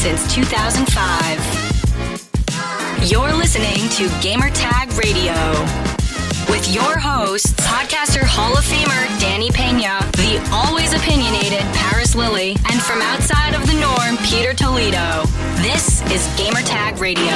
since 2005. You're listening to Gamertag Radio with your hosts, podcaster Hall of Famer Danny Pena, the always opinionated Paris Lilly, and from outside of the norm, Peter Toledo. This is Gamertag Radio.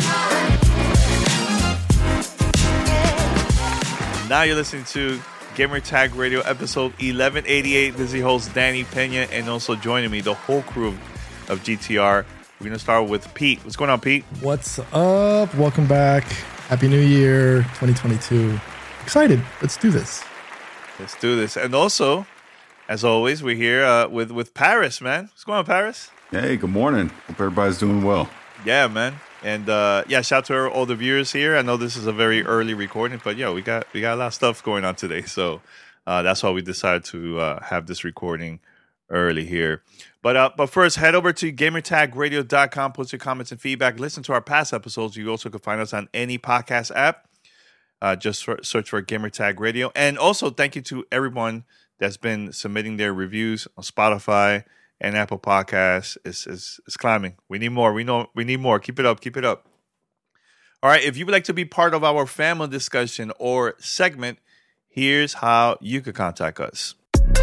Now you're listening to Gamertag Radio, episode 1188. This is your host, Danny Pena, and also joining me, the whole crew of GTR. We're going to start with Pete. What's going on, Pete? What's up? Welcome back. Happy New Year, 2022. Excited. Let's do this. Let's do this. And also, as always, we're here with Paris, man. What's going on, Paris? Hey, good morning. Hope everybody's doing well. Yeah, man. And shout out to all the viewers here. I know this is a very early recording, but we got a lot of stuff going on today. So that's why we decided to have this recording early here. But first, head over to gamertagradio.com, post your comments and feedback. Listen to our past episodes. You also can find us on any podcast app. Just search for Gamertag Radio. And also, thank you to everyone that's been submitting their reviews on Spotify and Apple Podcasts. It's climbing. We need more. We need more. Keep it up. Keep it up. All right. If you would like to be part of our family discussion or segment, here's how you could contact us.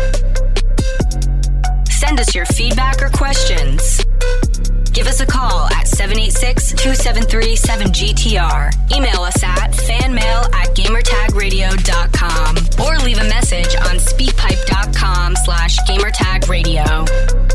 Send us your feedback or questions. Give us a call at 786-273-7GTR. Email us at fanmail@gamertagradio.com or leave a message on speakpipe.com/gamertagradio.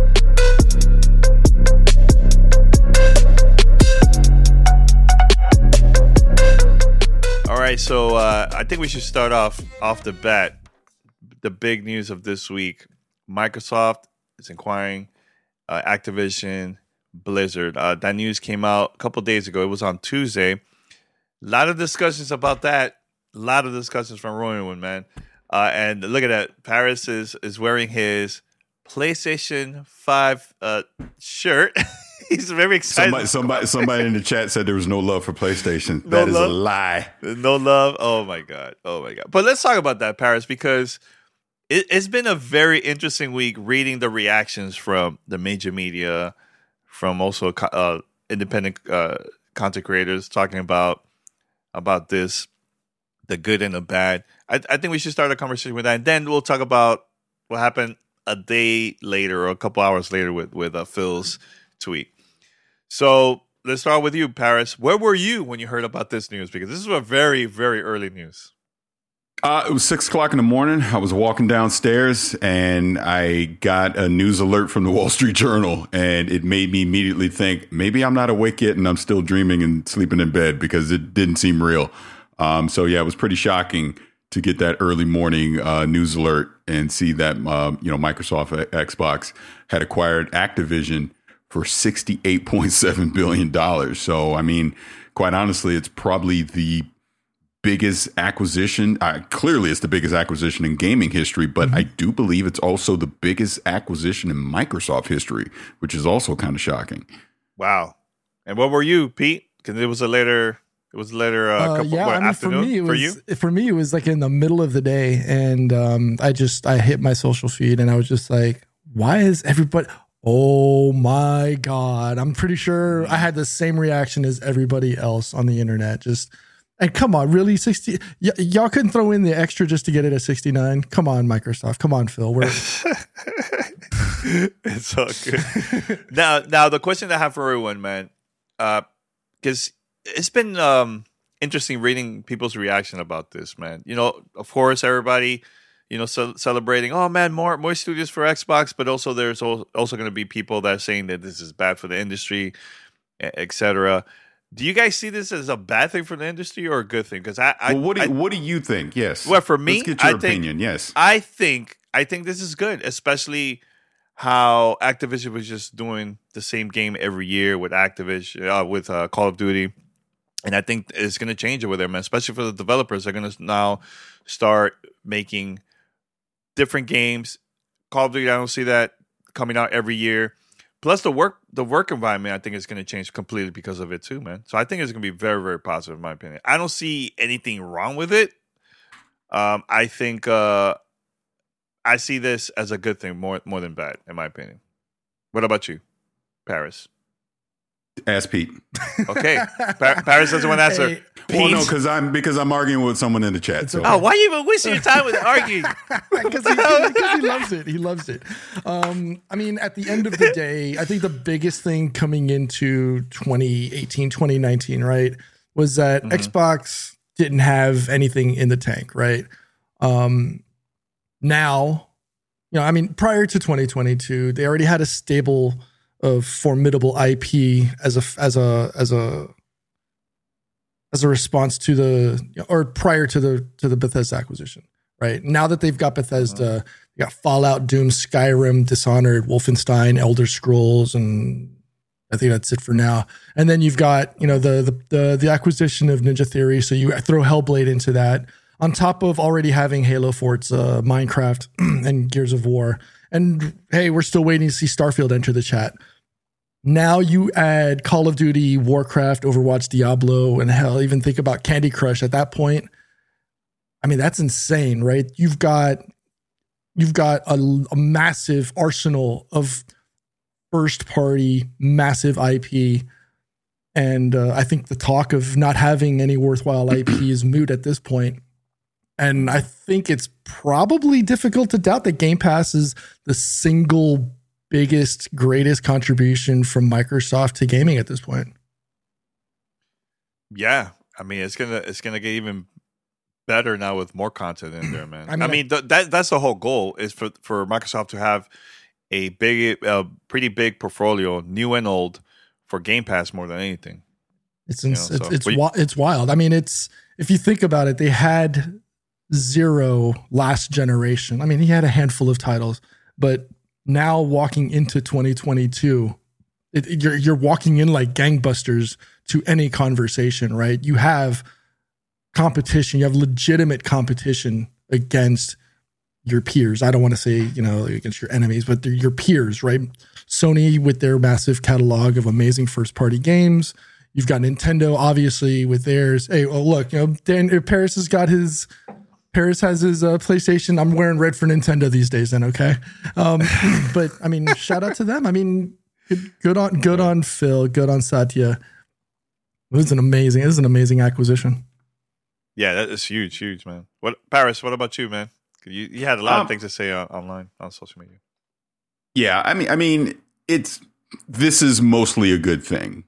All right, so I think we should start off the bat. The big news of this week: Microsoft is acquiring Activision Blizzard. That news came out a couple days ago. It was on Tuesday. A lot of discussions about that. A lot of discussions from Rowan, man. And look at that. Paris is wearing his PlayStation 5 shirt. He's very excited. Somebody in the chat said there was no love for PlayStation. That is a lie. No love. Oh my god. But let's talk about that, Paris, because it's been a very interesting week reading the reactions from the major media, from also independent content creators talking about this, the good and the bad. I think we should start a conversation with that, and then we'll talk about what happened a day later or a couple hours later with Phil's tweet. So let's start with you, Paris. Where were you when you heard about this news? Because this is a very, very early news. It was 6 o'clock in the morning. I was walking downstairs and I got a news alert from the Wall Street Journal, and it made me immediately think maybe I'm not awake yet and I'm still dreaming and sleeping in bed because it didn't seem real. It was pretty shocking to get that early morning news alert and see that Microsoft Xbox had acquired Activision for $68.7 billion. So, I mean, quite honestly, it's probably the biggest acquisition. Clearly, it's the biggest acquisition in gaming history, but I do believe it's also the biggest acquisition in Microsoft history, which is also kind of shocking. Wow. And what were you, Pete? Because it was a later afternoon. For me, it was like in the middle of the day, and I hit my social feed, and I was just like, why is everybody... Oh my God. I'm pretty sure I had the same reaction as everybody else on the internet. And come on, really? 60? Y'all couldn't throw in the extra just to get it at 69? Come on, Microsoft. Come on, Phil. It's all good. Now, the question I have for everyone, man, because it's been interesting reading people's reaction about this, man. Of course, everybody... celebrating, oh man, more studios for Xbox, but also there's also going to be people that are saying that this is bad for the industry, etc. Do you guys see this as a bad thing for the industry or a good thing? Because what do you think? Yes. Well, for me, let's get your opinion. Yes, I think this is good, especially how Activision was just doing the same game every year with Activision with Call of Duty. And I think it's going to change over there, man, especially for the developers. They're going to now start making different games. Call of Duty, I don't see that coming out every year. Plus the work environment, I think is going to change completely because of it too, man. So I think it's going to be very, very positive in my opinion. I don't see anything wrong with it. I think I see this as a good thing more than bad, in my opinion. What about you, Paris? Ask Pete. Okay, Paris doesn't want to answer. Hey, Well, no, because I'm arguing with someone in the chat. So. Oh, why are you even wasting your time with arguing? Because he loves it. He loves it. I mean, at the end of the day, I think the biggest thing coming into 2018, 2019, right, was that Xbox didn't have anything in the tank, right? Now, I mean, prior to 2022, they already had a stable of formidable IP as a response to prior to the Bethesda acquisition, right? Now that they've got Bethesda, you got Fallout, Doom, Skyrim, Dishonored, Wolfenstein, Elder Scrolls, and I think that's it for now. And then you've got, the acquisition of Ninja Theory. So you throw Hellblade into that on top of already having Halo, Forza, Minecraft, and Gears of War. And hey, we're still waiting to see Starfield enter the chat. Now you add Call of Duty, Warcraft, Overwatch, Diablo, and hell, even think about Candy Crush at that point. I mean, that's insane, right? You've got a massive arsenal of first party, massive IP. And I think the talk of not having any worthwhile IP is moot at this point. And I think it's probably difficult to doubt that Game Pass is the single biggest, greatest contribution from Microsoft to gaming at this point. Yeah, I mean, it's gonna get even better now with more content in there, man. I mean, that's the whole goal is for Microsoft to have a pretty big portfolio, new and old, for Game Pass more than anything. It's wild. I mean, if you think about it, they had zero last generation. I mean, he had a handful of titles, but now walking into 2022, you're walking in like gangbusters to any conversation, right? You have competition, you have legitimate competition against your peers. I don't want to say, against your enemies, but they're your peers, right? Sony with their massive catalog of amazing first party games. You've got Nintendo, obviously, with theirs. Hey, well, look, Paris has his PlayStation. I'm wearing red for Nintendo these days then, okay? But I mean, shout out to them. I mean, good on Phil, good on Satya. It was an amazing acquisition. Yeah, that is huge, man. Paris, what about you, man? You had a lot of things to say online on social media. Yeah, I mean, this is mostly a good thing.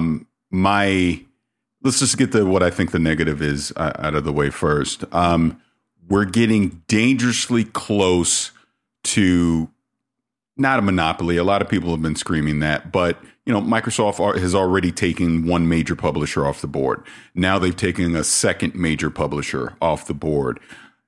Let's just get what I think the negative is out of the way first. We're getting dangerously close to not a monopoly. A lot of people have been screaming that, but Microsoft has already taken one major publisher off the board. Now they've taken a second major publisher off the board.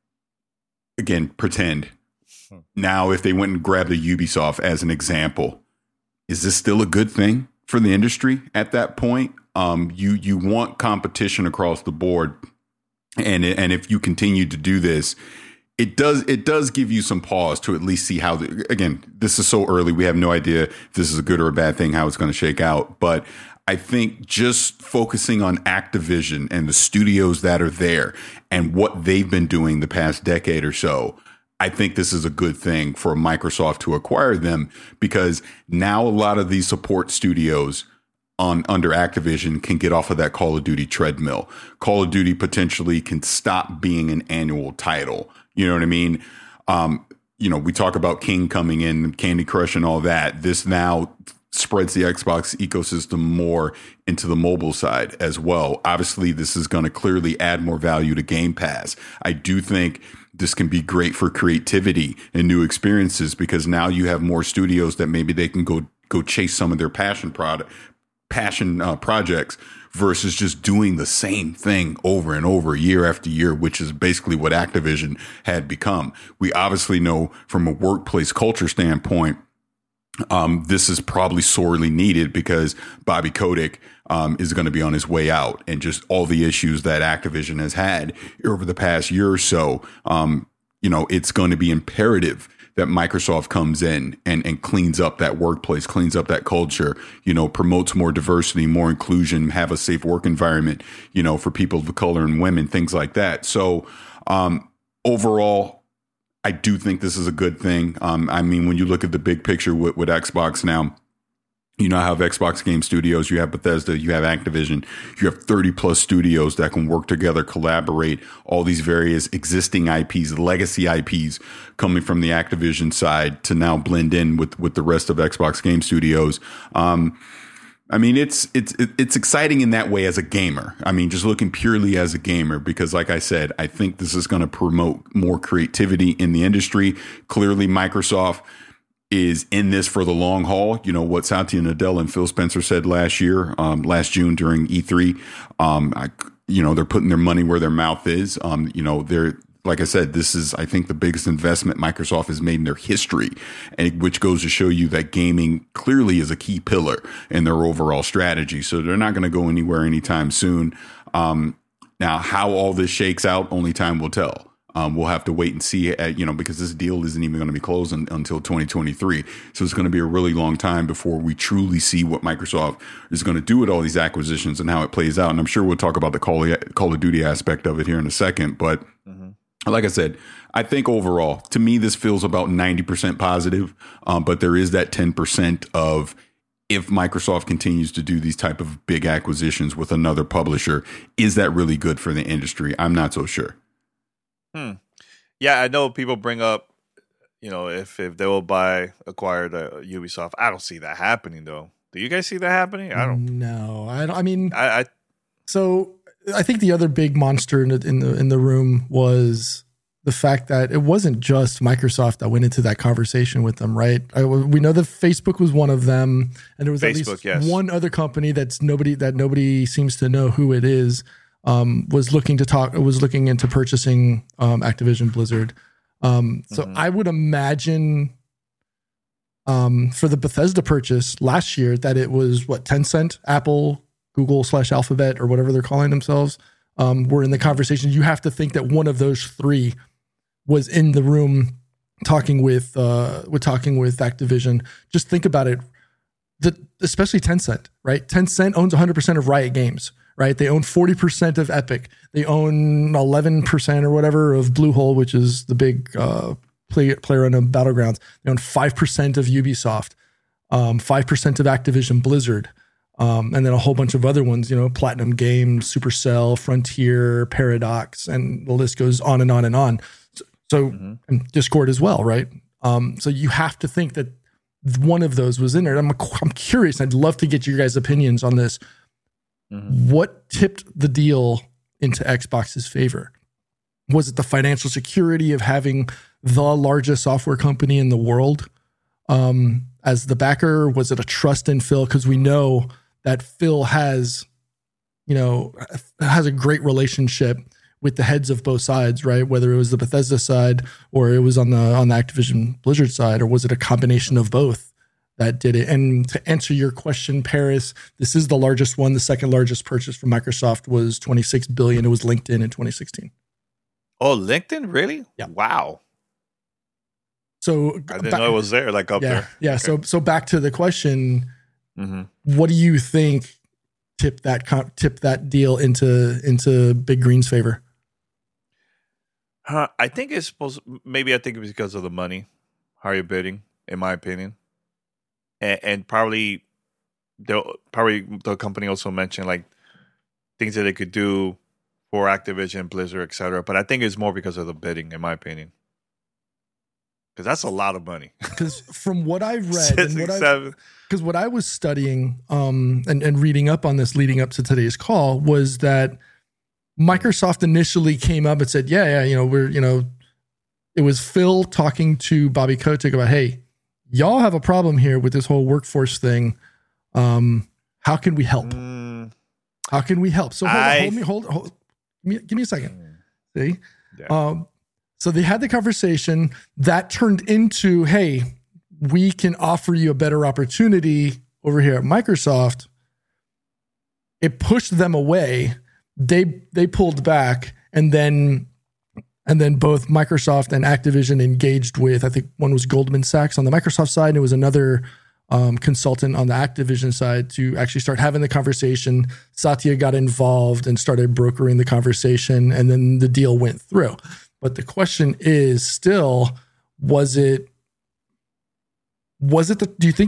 Again, pretend. Now, if they went and grabbed a Ubisoft as an example, is this still a good thing for the industry at that point? You want competition across the board, and if you continue to do this, it does give you some pause to at least see how. Again, this is so early; we have no idea if this is a good or a bad thing, how it's going to shake out. But I think just focusing on Activision and the studios that are there and what they've been doing the past decade or so, I think this is a good thing for Microsoft to acquire them, because now a lot of these support studios under Activision can get off of that Call of Duty treadmill. Call of Duty potentially can stop being an annual title. You know what I mean? We talk about King coming in, Candy Crush and all that. This now spreads the Xbox ecosystem more into the mobile side as well. Obviously, this is going to clearly add more value to Game Pass. I do think this can be great for creativity and new experiences, because now you have more studios that maybe they can go chase some of their passion projects versus just doing the same thing over and over year after year, which is basically what Activision had become. We obviously know from a workplace culture standpoint, this is probably sorely needed, because Bobby Kotick is going to be on his way out, and just all the issues that Activision has had over the past year or so. It's going to be imperative that Microsoft comes in and cleans up that workplace, cleans up that culture, promotes more diversity, more inclusion, have a safe work environment, for people of color and women, things like that. So overall, I do think this is a good thing. When you look at the big picture with Xbox now, You now have Xbox Game Studios, you have Bethesda, you have Activision, you have 30 plus studios that can work together, collaborate, all these various existing IPs, legacy IPs coming from the Activision side to now blend in with the rest of Xbox Game Studios. I mean, it's exciting in that way as a gamer. I mean, just looking purely as a gamer, because like I said, I think this is going to promote more creativity in the industry. Clearly, Microsoft is in this for the long haul. You know, what Satya Nadella and Phil Spencer said last June during E3. They're putting their money where their mouth is. Like I said, this is, I think, the biggest investment Microsoft has made in their history, and which goes to show you that gaming clearly is a key pillar in their overall strategy. So they're not going to go anywhere anytime soon. Now, how all this shakes out, only time will tell. We'll have to wait and see, because this deal isn't even going to be closed until 2023. So it's going to be a really long time before we truly see what Microsoft is going to do with all these acquisitions and how it plays out. And I'm sure we'll talk about the Call of Duty aspect of it here in a second. But like I said, I think overall, to me, this feels about 90% positive. But there is that 10% of, if Microsoft continues to do these type of big acquisitions with another publisher, is that really good for the industry? I'm not so sure. Yeah, I know people bring up, if they will acquire the Ubisoft. I don't see that happening, though. Do you guys see that happening? I don't. No, I don't. I mean, so I think the other big monster in the room was the fact that it wasn't just Microsoft that went into that conversation with them, right? We know that Facebook was one of them, and there was at least one other company that nobody seems to know who it is. Was looking into purchasing Activision Blizzard. So I would imagine for the Bethesda purchase last year that it was Tencent, Apple, Google / Alphabet, or whatever they're calling themselves, were in the conversation. You have to think that one of those three was in the room talking with Activision. Just think about it. Especially Tencent, right? Tencent owns 100% of Riot Games. Right, they own 40% of Epic. They own 11% or whatever of Bluehole, which is the big player on the Battlegrounds. They own 5% of Ubisoft, 5% of Activision Blizzard, and then a whole bunch of other ones. Platinum Games, Supercell, Frontier, Paradox, and the list goes on and on and on. So and Discord as well, right? So you have to think that one of those was in there. I'm curious. I'd love to get your guys' opinions on this. What tipped the deal into Xbox's favor? Was it the financial security of having the largest software company in the world as the backer? Was it a trust in Phil? Because we know that Phil has a great relationship with the heads of both sides, right? Whether it was the Bethesda side or it was on the Activision Blizzard side, or was it a combination of both that did it? And to answer your question, Paris, this is the largest one. The second largest purchase from Microsoft was $26 billion. It was LinkedIn in 2016. Oh, LinkedIn? Really? Yeah. Wow. So I didn't know it was there, up there. Yeah. Okay. So back to the question, what do you think tipped that deal into Big Green's favor? I think it's maybe it was because of the money, higher bidding, in my opinion. And probably the company also mentioned things that they could do for Activision, Blizzard, etc. But I think it's more because of the bidding, in my opinion, because that's a lot of money. Because from what I've read, because what I was studying and reading up on this leading up to today's call was that Microsoft initially came up and said, it was Phil talking to Bobby Kotick about, hey, y'all have a problem here with this whole workforce thing. How can we help? How can we help? So hold me. Give me a second. See? Yeah. So they had the conversation that turned into, hey, we can offer you a better opportunity over here at Microsoft. It pushed them away. They pulled back, and then both Microsoft and Activision engaged with, I think one was Goldman Sachs on the Microsoft side, and it was another consultant on the Activision side to actually start having the conversation. Satya got involved and started brokering the conversation, and then the deal went through. But the question is still, do you think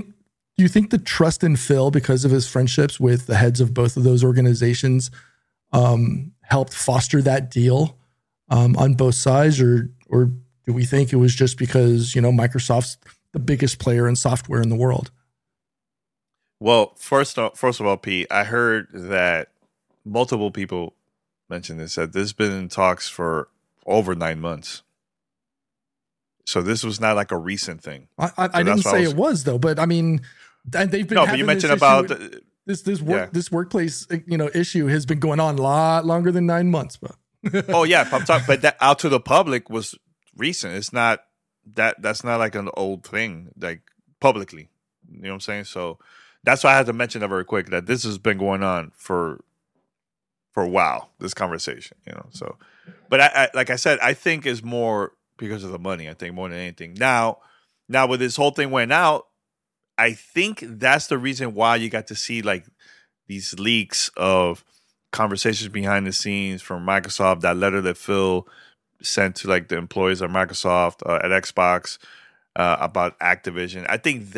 Do you think the trust in Phil, because of his friendships with the heads of both of those organizations, helped foster that deal on both sides, or do we think it was just because, Microsoft's the biggest player in software in the world? Well, first of all, Pete, I heard that multiple people mentioned this, that this has been in talks for over 9 months. So this was not like a recent thing. I didn't say it was, though, but I mean, and they've been having, but you mentioned about this workplace, issue has been going on a lot longer than 9 months. But oh yeah, I'm talking, but that out to the public was recent. It's not that's not like an old thing, like publicly. You know what I'm saying? So that's why I had to mention that very quick, that this has been going on for a while, this conversation, So, but I like I said, I think it's more because of the money. I think more than anything. Now with this whole thing went out, I think that's the reason why you got to see like these leaks of conversations behind the scenes from Microsoft, that letter that Phil sent to like the employees of Microsoft at Xbox about Activision. I think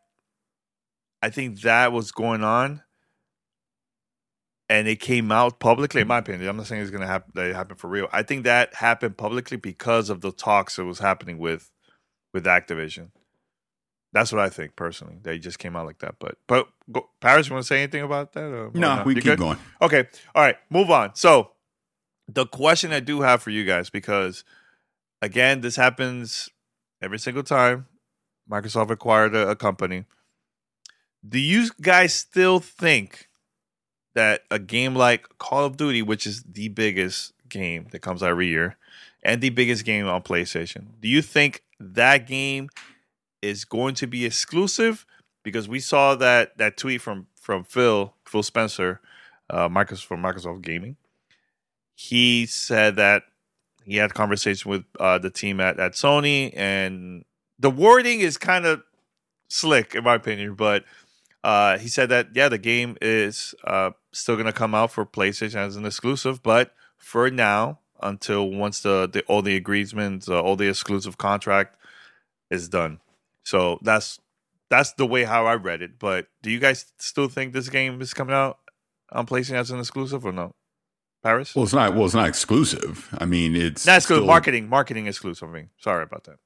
that was going on, and it came out publicly. In my opinion, I'm not saying it's going to happen. That it happened for real. I think that happened publicly because of the talks that was happening with Activision. That's what I think personally. They just came out like that. But Paris, you want to say anything about that? No, we keep going. Okay, all right, move on. So the question I do have for you guys, because again, this happens every single time Microsoft acquired a company. Do you guys still think that a game like Call of Duty, which is the biggest game that comes out every year and the biggest game on PlayStation, do you think that game is going to be exclusive? Because we saw that tweet from Phil Spencer, from Microsoft Gaming. He said that he had a conversation with the team at Sony, and the wording is kind of slick in my opinion, but he said that, the game is still going to come out for PlayStation as an exclusive, but for now, until once all the agreements, all the exclusive contract is done. So that's the way how I read it. But do you guys still think this game is coming out on PlayStation as an exclusive or no? Paris? Well, it's not exclusive. I mean, it's that's good. Marketing exclusive. I mean, sorry about that.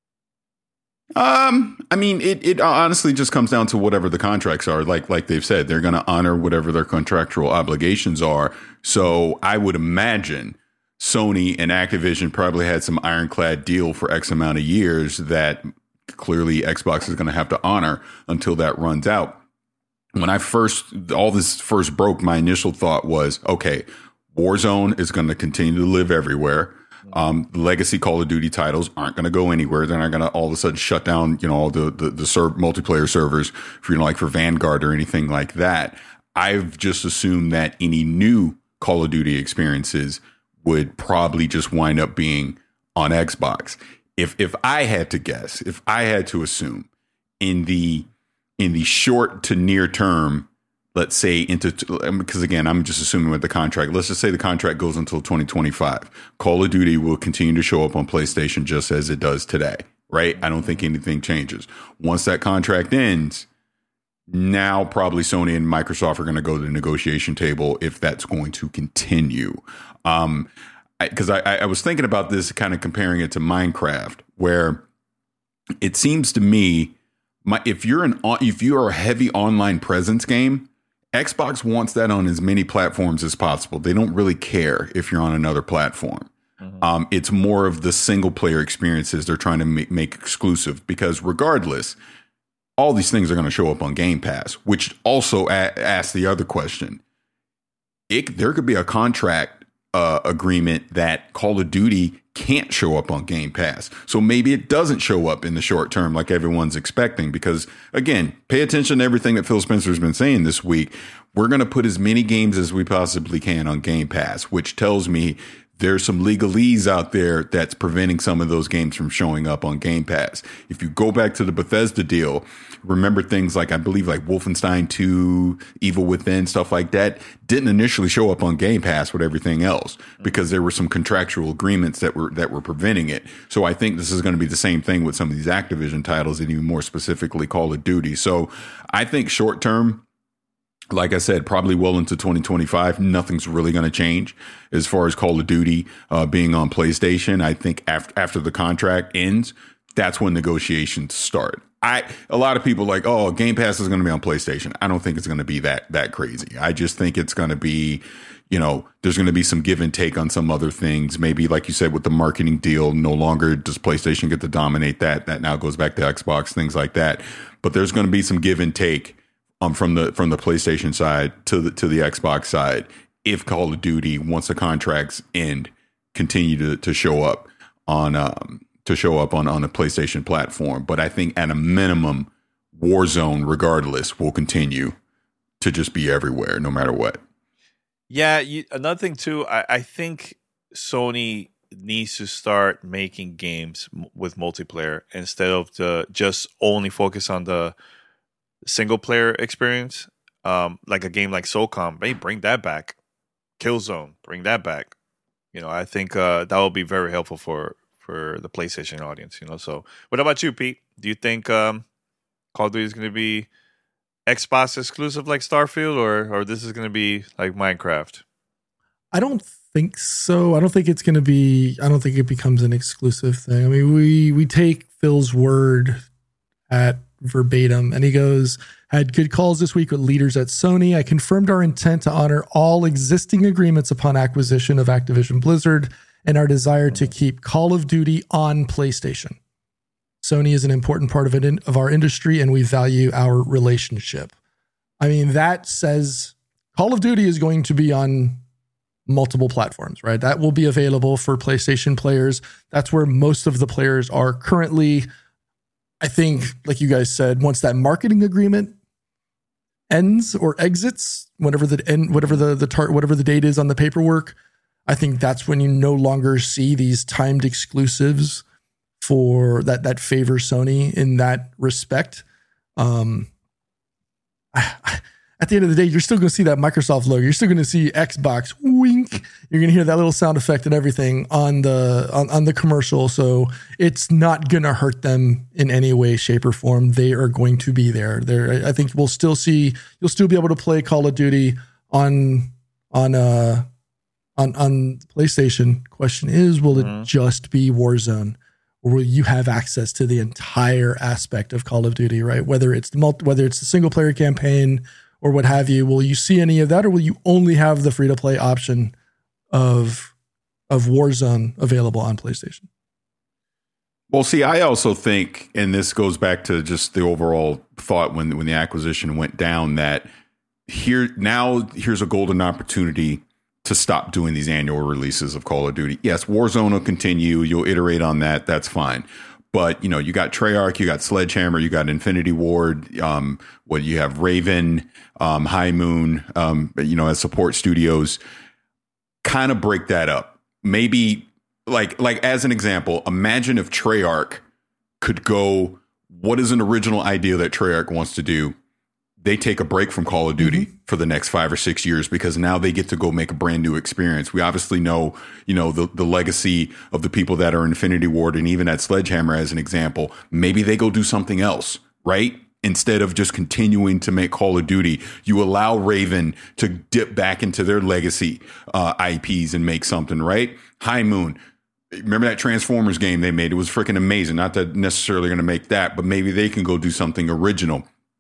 I mean, it honestly just comes down to whatever the contracts are. Like they've said, they're going to honor whatever their contractual obligations are. So I would imagine Sony and Activision probably had some ironclad deal for X amount of years that clearly Xbox is going to have to honor until that runs out. When all this first broke, my initial thought was, okay, Warzone is going to continue to live everywhere. Legacy Call of Duty titles aren't going to go anywhere. They're not going to all of a sudden shut down, all the multiplayer servers for, for Vanguard or anything like that. I've just assumed that any new Call of Duty experiences would probably just wind up being on Xbox. If I had to guess, if I had to assume in the short to near term, let's say because again, I'm just assuming with the contract, let's just say the contract goes until 2025. Call of Duty will continue to show up on PlayStation just as it does today, right? I don't think anything changes. Once that contract ends, now probably Sony and Microsoft are going to go to the negotiation table if that's going to continue. Because I was thinking about this, kind of comparing it to Minecraft, where it seems to me, if you're a heavy online presence game, Xbox wants that on as many platforms as possible. They don't really care if you're on another platform. Mm-hmm. It's more of the single player experiences they're trying to make exclusive, because regardless, all these things are going to show up on Game Pass, which also asks the other question. There could be a contract agreement that Call of Duty can't show up on Game Pass. So maybe it doesn't show up in the short term like everyone's expecting, because again, pay attention to everything that Phil Spencer has been saying this week. We're going to put as many games as we possibly can on Game Pass, which tells me there's some legalese out there that's preventing some of those games from showing up on Game Pass. If you go back to the Bethesda deal, remember things like, I believe, like Wolfenstein 2, Evil Within, stuff like that, didn't initially show up on Game Pass with everything else because there were some contractual agreements that were preventing it. So I think this is going to be the same thing with some of these Activision titles, and even more specifically Call of Duty. So I think short term, like I said, probably well into 2025, nothing's really going to change as far as Call of Duty being on PlayStation. I think after the contract ends, that's when negotiations start. A lot of people like, oh, Game Pass is going to be on PlayStation. I don't think it's going to be that crazy. I just think it's going to be, there's going to be some give and take on some other things. Maybe, like you said, with the marketing deal, no longer does PlayStation get to dominate that. That now goes back to Xbox, things like that. But there's going to be some give and take from the PlayStation side to the Xbox side, if Call of Duty, once the contracts end, continue to show up on a PlayStation platform. But I think at a minimum, Warzone, regardless, will continue to just be everywhere, no matter what. Yeah, another thing too, I think Sony needs to start making games with multiplayer instead of just only focus on the single player experience, like a game like SOCOM. Hey, bring that back. Killzone, bring that back. I think that will be very helpful for the PlayStation audience. So what about you, Pete? Do you think Call of Duty is going to be Xbox exclusive like Starfield, or this is going to be like Minecraft? I don't think so. I don't think it becomes an exclusive thing. I mean, we take Phil's word at verbatim, and he goes, had good calls this week with leaders at Sony. I confirmed our intent to honor all existing agreements upon acquisition of Activision Blizzard and our desire to keep Call of Duty on PlayStation. Sony is an important part of our industry, and we value our relationship. I mean, that says Call of Duty is going to be on multiple platforms, right? That will be available for PlayStation players. That's where most of the players are currently. I think, like you guys said, once that marketing agreement ends or exits, whatever the date is on the paperwork, I think that's when you no longer see these timed exclusives for that favor Sony in that respect. At the end of the day, you're still going to see that Microsoft logo. You're still going to see Xbox wink. You're going to hear that little sound effect and everything on the commercial. So it's not going to hurt them in any way, shape, or form. They are going to be there. I think you'll still be able to play Call of Duty on PlayStation. Question is, will it just be Warzone, or will you have access to the entire aspect of Call of Duty? Right, whether it's the single player campaign or what have you, will you see any of that, or will you only have the free to play option of Warzone available on PlayStation? Well, see, I also think, and this goes back to just the overall thought when the acquisition went down, that here's a golden opportunity to stop doing these annual releases of Call of Duty. Yes, Warzone will continue. You'll iterate on that. That's fine. But, you got Treyarch, you got Sledgehammer, you got Infinity Ward, you have Raven, High Moon, as support studios. Kind of break that up. Maybe, like as an example, imagine if Treyarch could go, what is an original idea that Treyarch wants to do? They take a break from Call of Duty for the next 5 or 6 years, because now they get to go make a brand new experience. We obviously know, the legacy of the people that are Infinity Ward, and even at Sledgehammer as an example. Maybe they go do something else, right? Instead of just continuing to make Call of Duty, you allow Raven to dip back into their legacy IPs and make something, right? High Moon. Remember that Transformers game they made? It was freaking amazing. Not that necessarily going to make that, but maybe they can go do something original.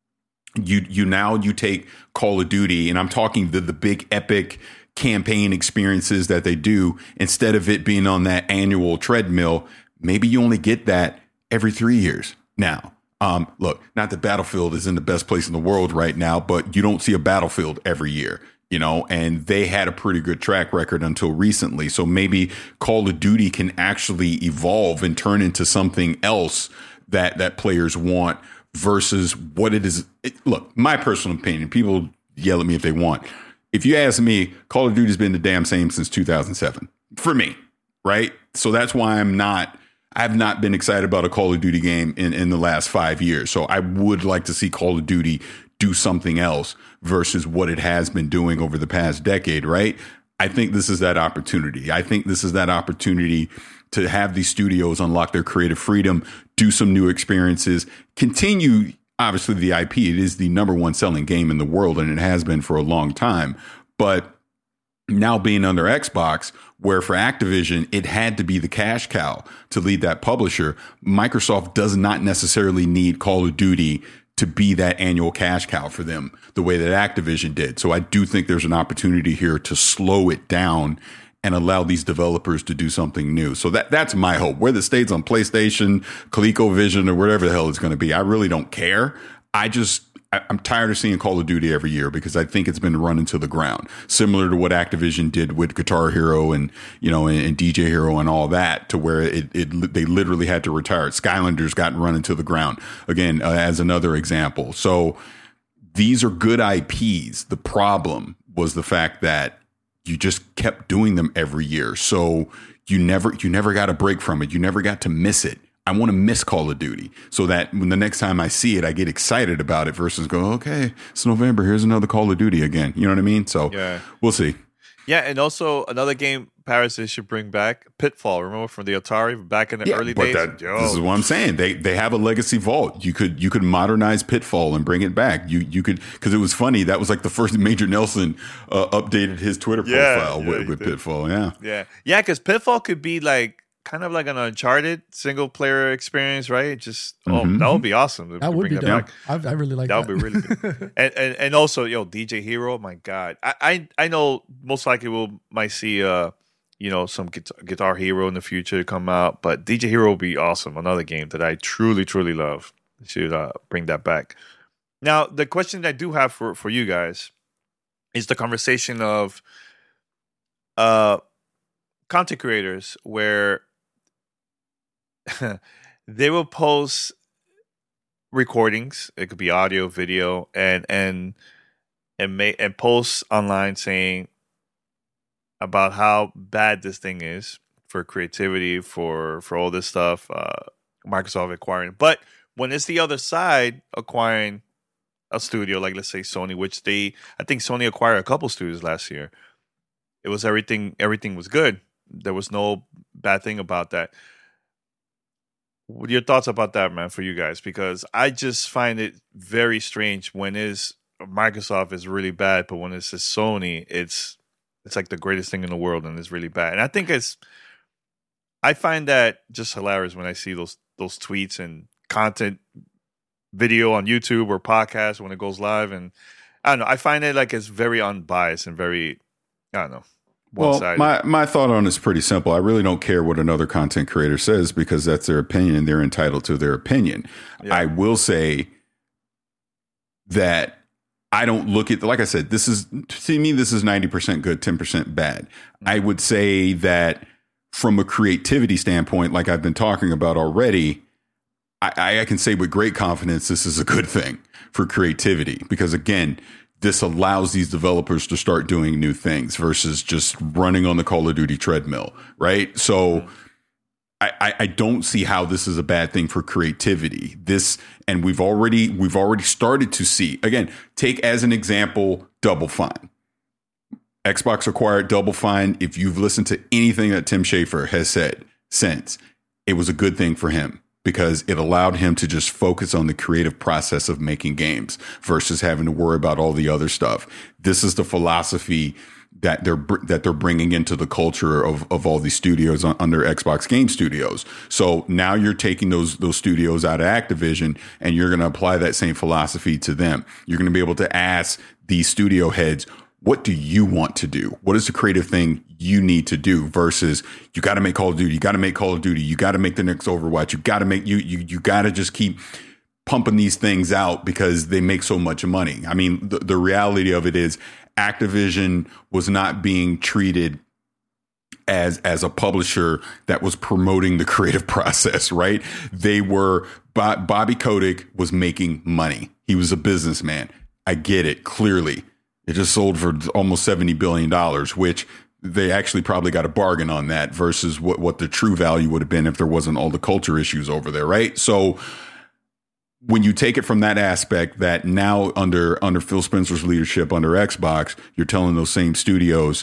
You take Call of Duty, and I'm talking the big epic campaign experiences that they do, instead of it being on that annual treadmill, maybe you only get that every 3 years. Now, look, not that Battlefield is in the best place in the world right now, but you don't see a Battlefield every year, and they had a pretty good track record until recently. So maybe Call of Duty can actually evolve and turn into something else that players want, versus what it is. Look, my personal opinion, people yell at me if they want. If you ask me, Call of Duty has been the damn same since 2007. for me, right? So that's why I've not been excited about a Call of Duty game in the last 5 years. So I would like to see Call of Duty do something else versus what it has been doing over the past decade, right? I think this is that opportunity. I think this is that opportunity to have these studios unlock their creative freedom, do some new experiences, continue, obviously, the IP. It is the number one selling game in the world, and it has been for a long time. But now being under Xbox, where for Activision, it had to be the cash cow to lead that publisher, Microsoft does not necessarily need Call of Duty to be that annual cash cow for them the way that Activision did. So I do think there's an opportunity here to slow it down and allow these developers to do something new. So that's my hope. Whether it stays on PlayStation, ColecoVision, or whatever the hell it's going to be, I really don't care. I'm tired of seeing Call of Duty every year because I think it's been run into the ground, similar to what Activision did with Guitar Hero and DJ Hero and all that, to where they literally had to retire it. Skylanders got run into the ground again, as another example. So these are good IPs. The problem was the fact that you just kept doing them every year. So you never got a break from it. You never got to miss it. I want to miss Call of Duty so that when the next time I see it, I get excited about it versus go, okay, it's November. Here's another Call of Duty again. You know what I mean? So We'll see. Yeah. And also another game, Paris, they should bring back Pitfall. Remember from the Atari back in the early days? This is what I'm saying. They have a legacy vault. You could modernize Pitfall and bring it back. You could, because it was funny. That was like the first Major Nelson updated his Twitter profile with Pitfall. Yeah. Because Pitfall could be like, kind of like an Uncharted single player experience, right? Just that would be awesome. That would be dope. I really like that. That would be really good. and also, DJ Hero, my God, I know most likely might see some Guitar Hero in the future come out, but DJ Hero will be awesome. Another game that I truly love. Should bring that back. Now, the question I do have for you guys is the conversation of content creators where they will post recordings. It could be audio, video, and post online saying about how bad this thing is for creativity, for all this stuff. Microsoft acquiring, but when it's the other side acquiring a studio, like let's say Sony, which I think Sony acquired a couple studios last year. It was everything was good. There was no bad thing about that. What are your thoughts about that, man, for you guys? Because I just find it very strange when Microsoft is really bad, but when it's Sony, it's like the greatest thing in the world and it's really bad. And I think I find that just hilarious when I see those tweets and content video on YouTube or podcast when it goes live. And I don't know, I find it like it's very unbiased and very, I don't know. Well, my thought on it is pretty simple. I really don't care what another content creator says because that's their opinion and they're entitled to their opinion. Yeah. I will say that I don't look at, like I said, to me, this is 90% good, 10% bad. Mm-hmm. I would say that from a creativity standpoint, like I've been talking about already, I can say with great confidence, this is a good thing for creativity because again, this allows these developers to start doing new things versus just running on the Call of Duty treadmill, right? So I don't see how this is a bad thing for creativity. And we've already started to see, again, take as an example, Double Fine. Xbox acquired Double Fine. If you've listened to anything that Tim Schafer has said since, it was a good thing for him, because it allowed him to just focus on the creative process of making games versus having to worry about all the other stuff. This is the philosophy that they're bringing into the culture of all these studios under Xbox Game Studios. So now you're taking those studios out of Activision and you're going to apply that same philosophy to them. You're going to be able to ask these studio heads, what do you want to do? What is the creative thing you need to do versus you got to make Call of Duty. You got to make Call of Duty. You got to make the next Overwatch. You got to make you got to just keep pumping these things out because they make so much money. I mean, the reality of it is Activision was not being treated as a publisher that was promoting the creative process, right? They were, Bobby Kotick was making money. He was a businessman. I get it, clearly. It just sold for almost $70 billion, which they actually probably got a bargain on that versus what the true value would have been if there wasn't all the culture issues over there, right? So when you take it from that aspect, that now under Phil Spencer's leadership, under Xbox, you're telling those same studios,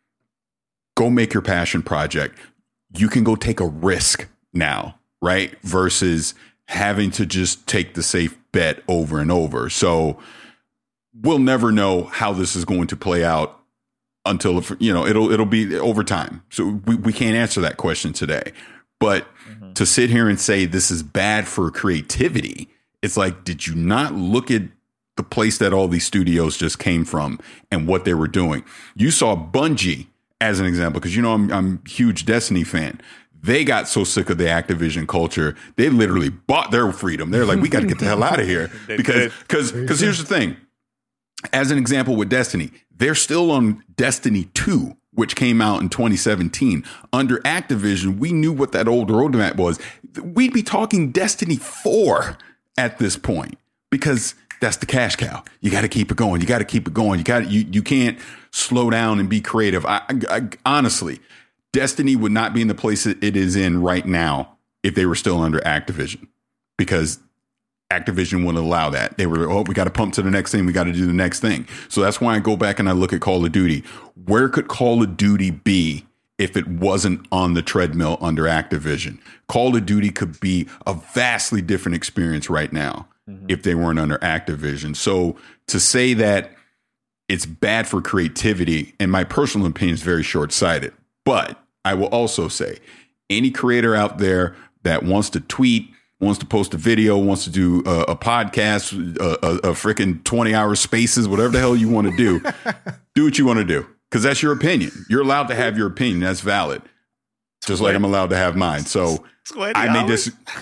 go make your passion project. You can go take a risk now, right? Versus having to just take the safe bet over and over. So we'll never know how this is going to play out until, you know, it'll be over time. So we can't answer that question today. But to sit here and say this is bad for creativity, it's like, did you not look at the place that all these studios just came from and what they were doing? You saw Bungie as an example, because, you know, I'm a huge Destiny fan. They got so sick of the Activision culture, they literally bought their freedom. They're like, we got to get the hell out of here. Because here's the thing. As an example with Destiny, they're still on Destiny 2, which came out in 2017. Under Activision, we knew what that old roadmap was. We'd be talking Destiny 4 at this point, because that's the cash cow. You got to keep it going. You got to keep it going. You can't slow down and be creative. I honestly, Destiny would not be in the place that it is in right now if they were still under Activision, because Activision wouldn't allow that. They were, we got to pump to the next thing. We got to do the next thing. So that's why I go back and I look at Call of Duty. Where could Call of Duty be if it wasn't on the treadmill under Activision? Call of Duty could be a vastly different experience right now if they weren't under Activision. So to say that it's bad for creativity, in my personal opinion, is very short-sighted. But I will also say, any creator out there that wants to tweet, wants to post a video, wants to do a podcast, a freaking 20-hour spaces, whatever the hell you want to do, do what you want to do, because that's your opinion. You're allowed to have your opinion. That's valid. Just like I'm allowed to have mine. So I may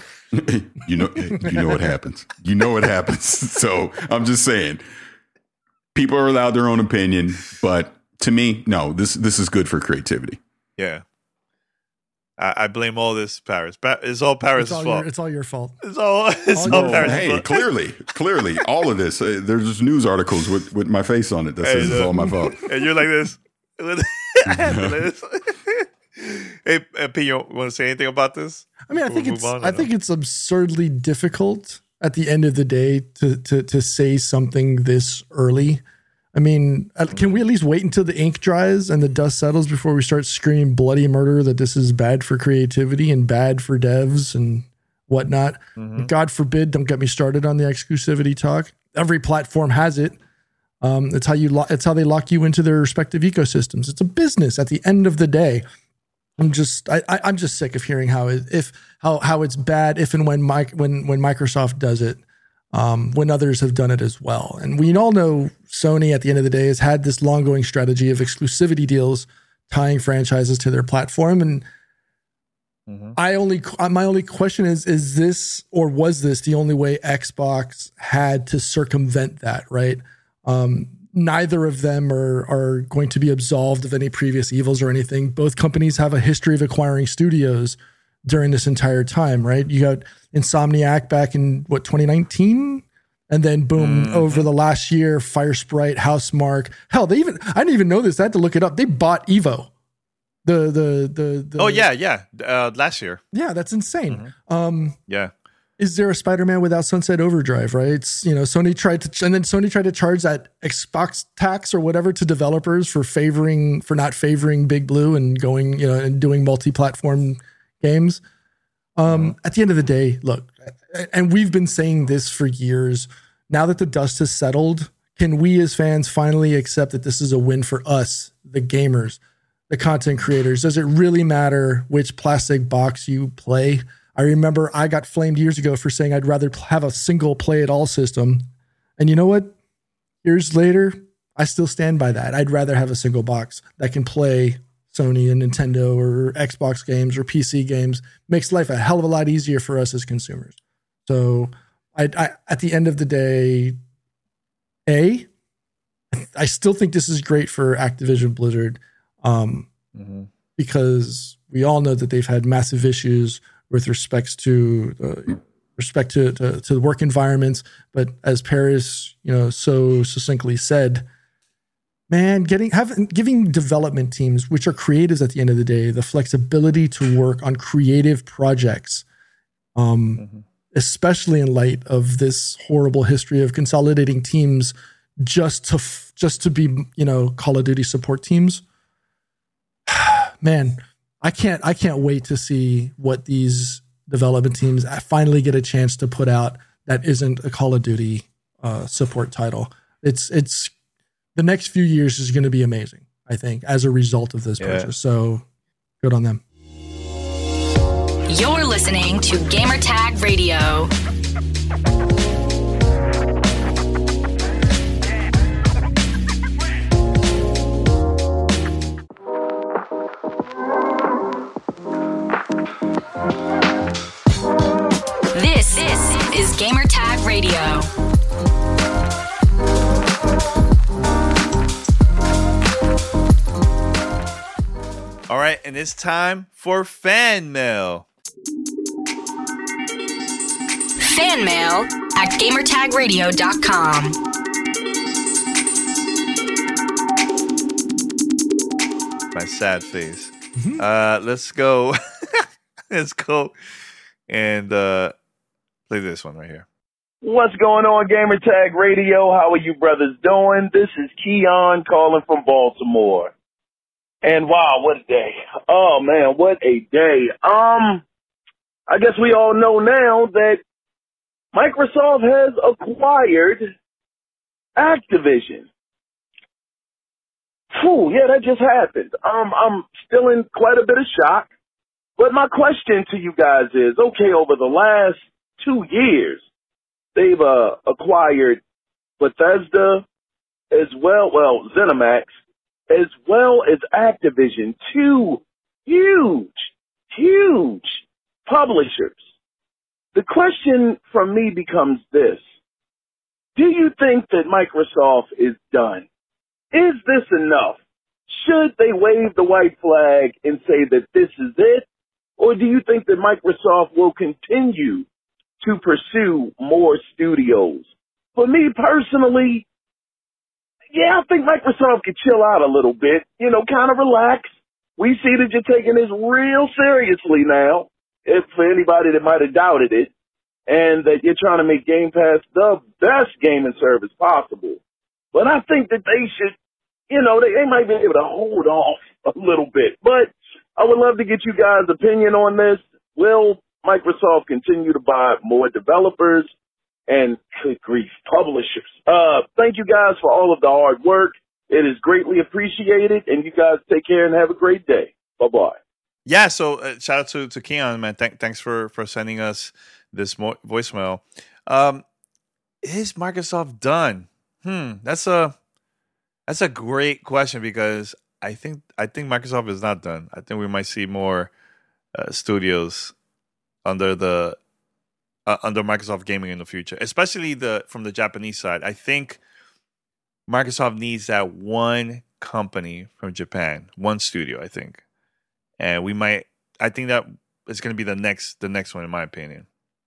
you know what happens. You know what happens. So I'm just saying, people are allowed their own opinion, but to me, no, this is good for creativity. Yeah. I blame all this Paris. It's all Paris' fault. It's all your fault. It's all Paris' hey, fault. clearly, all of this. There's news articles with my face on it that says it's all my fault. And you're like this. Hey, Pino, want to say anything about this? I mean, I think it's absurdly difficult at the end of the day to say something this early. I mean, can we at least wait until the ink dries and the dust settles before we start screaming bloody murder that this is bad for creativity and bad for devs and whatnot? God forbid, don't get me started on the exclusivity talk. Every platform has it. It's how they lock you into their respective ecosystems. It's a business at the end of the day. I'm just sick of hearing how it's bad if and when Microsoft does it. When others have done it as well. And we all know Sony at the end of the day has had this long-going strategy of exclusivity deals tying franchises to their platform. And my only question is this, or was this the only way Xbox had to circumvent that, right? Neither of them are going to be absolved of any previous evils or anything. Both companies have a history of acquiring studios during this entire time, right? You got Insomniac back in 2019, and then boom, over the last year, Firesprite, Housemarque. Hell, I didn't even know this. I had to look it up. They bought Evo. Last year. Yeah, that's insane. Yeah. Is there a Spider-Man without Sunset Overdrive, right? It's, Sony tried to charge that Xbox tax or whatever to developers for not favoring Big Blue and going, and doing multi-platform games. At the end of the day, look, and we've been saying this for years. Now that the dust has settled, can we as fans finally accept that this is a win for us, the gamers, the content creators? Does it really matter which plastic box you play? I remember I got flamed years ago for saying I'd rather have a single play it all system. And you know what? Years later, I still stand by that. I'd rather have a single box that can play Sony and Nintendo or Xbox games or PC games. Makes life a hell of a lot easier for us as consumers. So I at the end of the day, I still think this is great for Activision Blizzard because we all know that they've had massive issues with respect to the work environments. But as Paris, so succinctly said, man, giving development teams, which are creatives at the end of the day, the flexibility to work on creative projects, especially in light of this horrible history of consolidating teams just to be, Call of Duty support teams. Man, I can't wait to see what these development teams finally get a chance to put out that isn't a Call of Duty support title. It's the next few years is going to be amazing, I think, as a result of this purchase. So good on them. You're listening to Gamertag Radio. This is Gamertag Radio. All right, and it's time for fan mail. Fan mail at gamertagradio.com. My sad face. Let's go. Let's go and play this one right here. What's going on, Gamertag Radio? How are you brothers doing? This is Keon calling from Baltimore. And wow, what a day. Oh man, what a day. I guess we all know now that Microsoft has acquired Activision. Phew, yeah, that just happened. I'm still in quite a bit of shock. But my question to you guys is, okay, over the last 2 years, they've acquired Bethesda as well, ZeniMax, as well as Activision, two huge publishers. The question from me becomes this. Do you think that Microsoft is done? Is this enough? Should they wave the white flag and say that this is it? Or do you think that Microsoft will continue to pursue more studios? For me personally, yeah, I think Microsoft could chill out a little bit, kind of relax. We see that you're taking this real seriously now, if for anybody that might have doubted it, and that you're trying to make Game Pass the best gaming service possible. But I think that they should, they might be able to hold off a little bit. But I would love to get you guys' opinion on this. Will Microsoft continue to buy more developers and, good grief, publishers? Thank you guys for all of the hard work. It is greatly appreciated, and you guys take care and have a great day. Bye-bye. Yeah, so shout out to Keon, man. Thanks for sending us this voicemail. Is Microsoft done? That's a great question, because I think Microsoft is not done. I think we might see more studios under Microsoft Gaming in the future, especially from the Japanese side. I think Microsoft needs that one company from Japan, one studio, I think. And I think that is going to be the next one, in my opinion.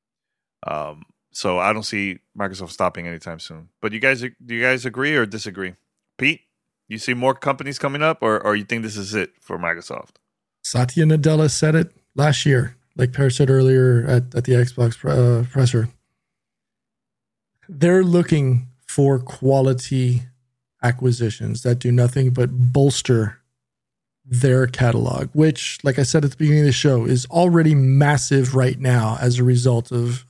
So I don't see Microsoft stopping anytime soon. But do you guys agree or disagree? Pete, you see more companies coming up, or you think this is it for Microsoft? Satya Nadella said it last year, like Per said earlier at the Xbox presser. They're looking for quality acquisitions that do nothing but bolster their catalog, which, like I said at the beginning of the show, is already massive right now as a result of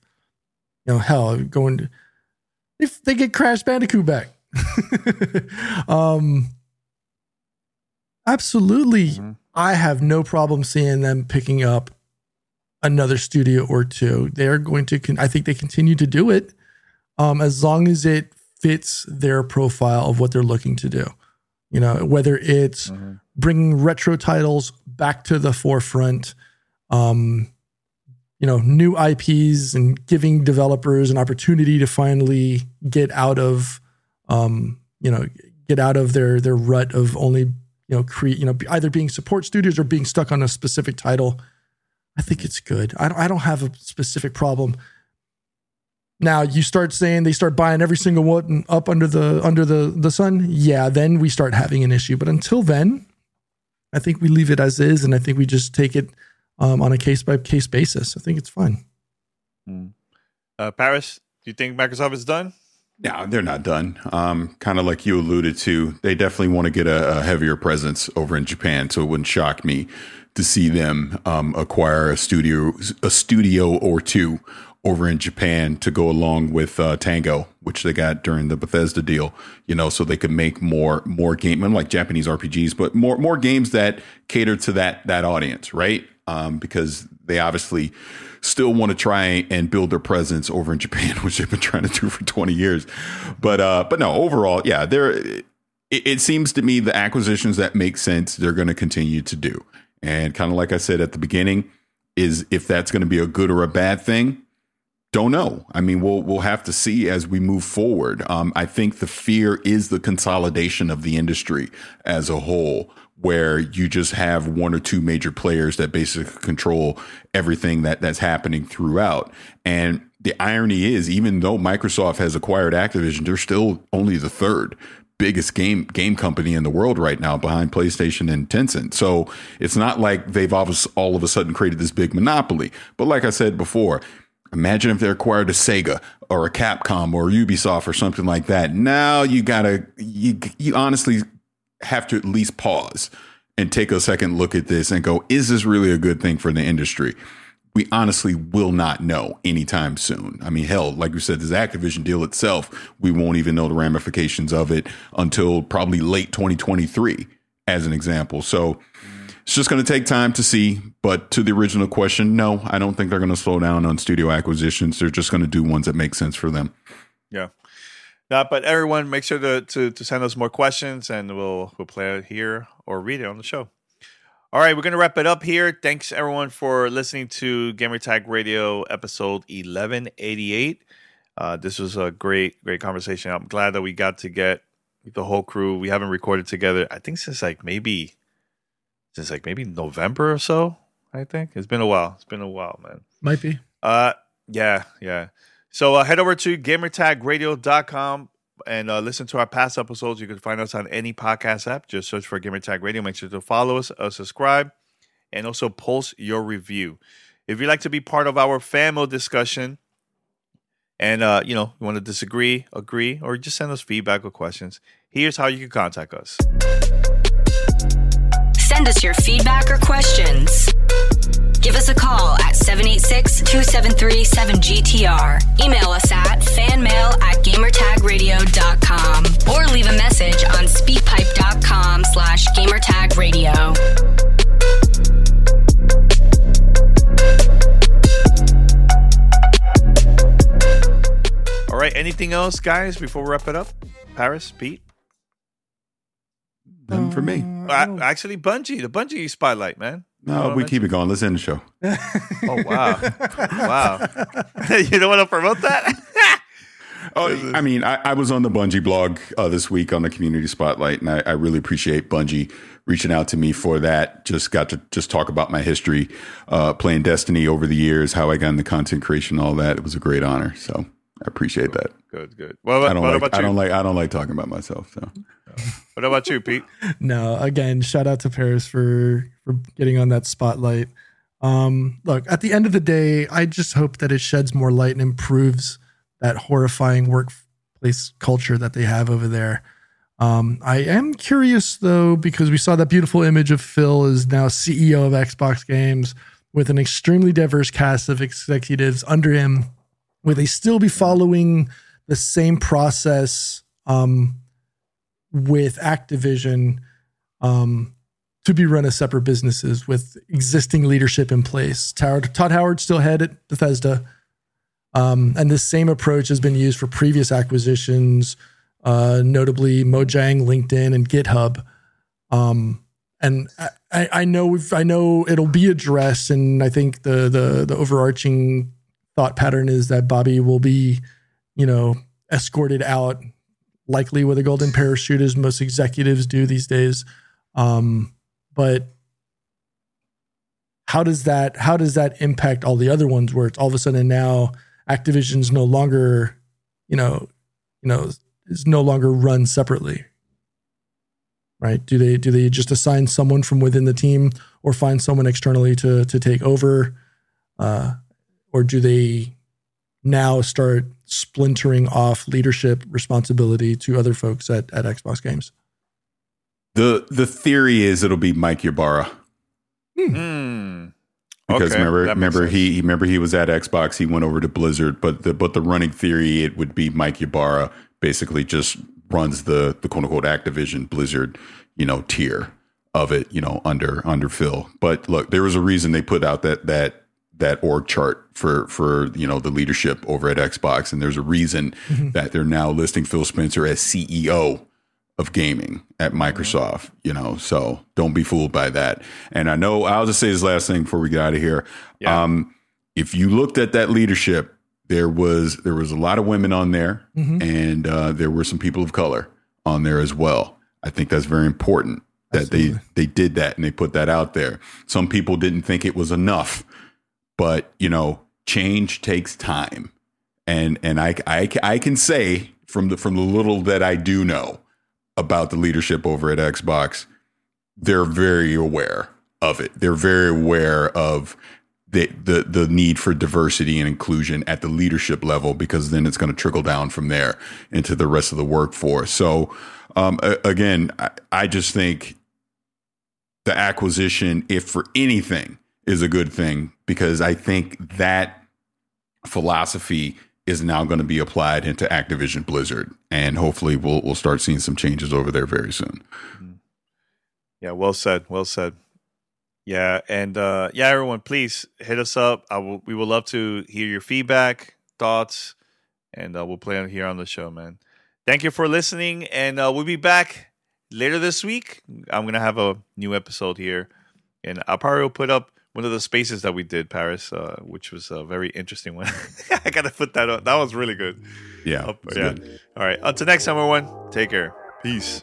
if they get Crash Bandicoot back. Absolutely. Mm-hmm. I have no problem seeing them picking up another studio or two. They're going to, I think they continue to do it as long as it fits their profile of what they're looking to do. Whether it's bringing retro titles back to the forefront, new IPs and giving developers an opportunity to finally get out of their rut of only, either being support studios or being stuck on a specific title. I think it's good. I don't have a specific problem. Now you start saying they start buying every single one up under the sun. Yeah, then we start having an issue. But until then, I think we leave it as is, and I think we just take it on a case by case basis. I think it's fine. Paris, do you think Microsoft is done? No, they're not done. Kind of like you alluded to, they definitely want to get a heavier presence over in Japan. So it wouldn't shock me to see them acquire a studio or two over in Japan to go along with Tango, which they got during the Bethesda deal, so they could make more game, like Japanese RPGs, but more games that cater to that audience, right? Because they obviously still want to try and build their presence over in Japan, which they've been trying to do for 20 years. But no, overall, yeah, it seems to me the acquisitions that make sense, they're going to continue to do. And kind of like I said at the beginning, is if that's going to be a good or a bad thing, don't know. I mean, we'll have to see as we move forward. I think the fear is the consolidation of the industry as a whole, where you just have one or two major players that basically control everything that's happening throughout. And the irony is, even though Microsoft has acquired Activision, they're still only the third biggest game company in the world right now, behind PlayStation and Tencent. So it's not like they've all of a sudden created this big monopoly. But like I said before, imagine if they acquired a Sega or a Capcom or Ubisoft or something like that. Now you honestly have to at least pause and take a second look at this and go, is this really a good thing for the industry? We honestly will not know anytime soon. I mean, hell, like you said, this Activision deal itself, we won't even know the ramifications of it until probably late 2023, as an example. So it's just going to take time to see. But to the original question, no, I don't think they're going to slow down on studio acquisitions. They're just going to do ones that make sense for them. Yeah. But everyone, make sure to send us more questions, and we'll play it here or read it on the show. All right, we're going to wrap it up here. Thanks, everyone, for listening to Gamertag Radio episode 1188. This was a great conversation. I'm glad that we got to get the whole crew. We haven't recorded together, I think, since maybe November or so. I think it's been a while. Man. Might be. Yeah. So head over to gamertagradio.com and listen to our past episodes. You can find us on any podcast app. Just search for Gamertag Radio. Make sure to follow us, subscribe, and also post your review. If you'd like to be part of our FAMO discussion and, you want to disagree, agree, or just send us feedback or questions, here's how you can contact us. Send us your feedback or questions. Give us a call at 786-273-7GTR. Email us at fanmail@gamertagradio.com or leave a message on speakpipe.com/gamertagradio. All right. Anything else, guys, before we wrap it up? Paris, Pete? Nothing for me. Actually, Bungie, the Bungie spotlight, man. No, we keep it going. Let's end the show. Oh, wow. You don't want to promote that? I mean, I was on the Bungie blog this week on the community spotlight, and I really appreciate Bungie reaching out to me for that. Just got to talk about my history playing Destiny over the years, how I got into content creation, all that. It was a great honor. So I appreciate that. Good. Well, what about you? I don't like talking about myself. So. What about you, Pete? No, again, shout out to Paris for getting on that spotlight. Look, at the end of the day, I just hope that it sheds more light and improves that horrifying workplace culture that they have over there. I am curious, though, because we saw that beautiful image of Phil as now CEO of Xbox Games with an extremely diverse cast of executives under him. Will they still be following the same process with Activision to be run as separate businesses with existing leadership in place? Todd Howard's still head at Bethesda. And this same approach has been used for previous acquisitions, notably Mojang, LinkedIn, and GitHub. And I know it'll be addressed, and I think the overarching thought pattern is that Bobby will be, escorted out, likely with a golden parachute, as most executives do these days. But how does that impact all the other ones where it's all of a sudden now Activision's no longer, is no longer run separately. Right? Do they just assign someone from within the team or find someone externally to take over? Or do they now start splintering off leadership responsibility to other folks at Xbox Games? The theory is it'll be Mike Ybarra. Because Okay, remember he was at Xbox, he went over to Blizzard, but the running theory, it would be Mike Ybarra basically just runs the quote unquote Activision Blizzard, tier of it, under Phil. But look, there was a reason they put out that org chart for the leadership over at Xbox, and there's a reason that they're now listing Phil Spencer as CEO of gaming at Microsoft, so don't be fooled by that. And I know I'll just say this last thing before we get out of here. Yeah. If you looked at that leadership, there was a lot of women on there, and there were some people of color on there as well. I think that's very important that they did that and they put that out there. Some people didn't think it was enough, but change takes time, and I can say from the little that I do know about the leadership over at Xbox, they're very aware of it. They're very aware of the need for diversity and inclusion at the leadership level, because then it's going to trickle down from there into the rest of the workforce. So again, I just think the acquisition, if for anything, is a good thing, because I think that philosophy is now going to be applied into Activision Blizzard, and hopefully we'll start seeing some changes over there very soon. Yeah, well said. Well said. Yeah, and everyone, please hit us up. We would love to hear your feedback, thoughts, and we'll play it here on the show, man. Thank you for listening, and we'll be back later this week. I'm gonna have a new episode here, and I'll probably put up one of the spaces that we did, Paris, which was a very interesting one. I gotta put that up. That was really good. Yeah. Good. All right. Until next time, everyone. Take care. Peace.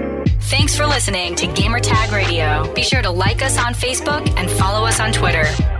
Thanks for listening to Gamertag Radio. Be sure to like us on Facebook and follow us on Twitter.